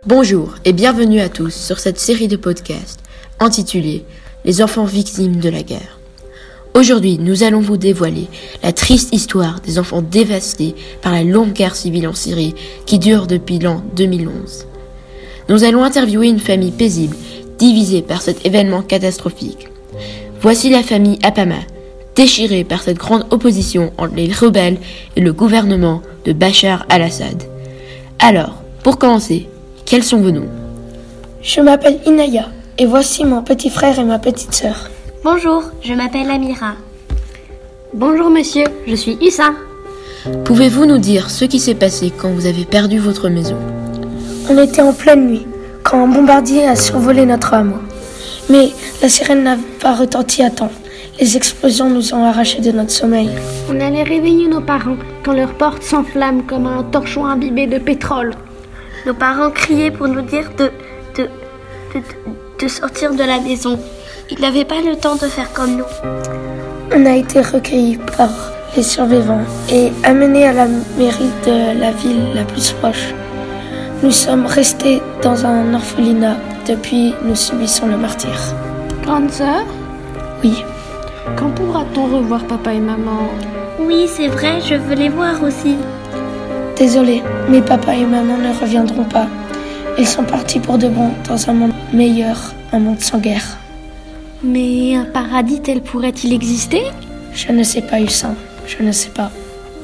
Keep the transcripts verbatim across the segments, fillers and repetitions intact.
Bonjour et bienvenue à tous sur cette série de podcasts intitulée « Les enfants victimes de la guerre ». Aujourd'hui, nous allons vous dévoiler la triste histoire des enfants dévastés par la longue guerre civile en Syrie qui dure depuis l'an deux mille onze. Nous allons interviewer une famille paisible, divisée par cet événement catastrophique. Voici la famille Apama, déchirée par cette grande opposition entre les rebelles et le gouvernement de Bachar al-Assad. Alors, pour commencer, quels sont vos noms ? Je m'appelle Inaya et voici mon petit frère et ma petite sœur. Bonjour, je m'appelle Amira. Bonjour monsieur, je suis Issa. Pouvez-vous nous dire ce qui s'est passé quand vous avez perdu votre maison ? On était en pleine nuit quand un bombardier a survolé notre hameau. Mais la sirène n'a pas retenti à temps. Les explosions nous ont arrachés de notre sommeil. On allait réveiller nos parents quand leur porte s'enflamme comme un torchon imbibé de pétrole. Nos parents criaient pour nous dire de, de, de, de sortir de la maison. Ils n'avaient pas le temps de faire comme nous. On a été recueillis par les survivants et amenés à la mairie de la ville la plus proche. Nous sommes restés dans un orphelinat. Depuis, nous subissons le martyre. Grande sœur ? Oui. Quand pourra-t-on revoir papa et maman ? Oui, c'est vrai, je veux les voir aussi. Désolée, mais papa et maman ne reviendront pas. Ils sont partis pour de bon dans un monde meilleur, un monde sans guerre. Mais un paradis tel pourrait-il exister ? Je ne sais pas, Hussein, je ne sais pas.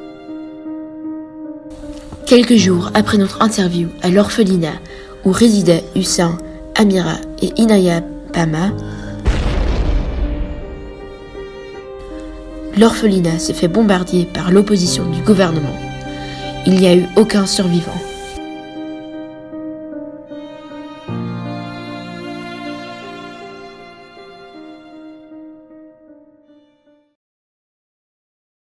Quelques jours après notre interview à l'orphelinat où résidaient Hussein, Amira et Inaya Apama, l'orphelinat s'est fait bombarder par l'opposition du gouvernement. Il n'y a eu aucun survivant.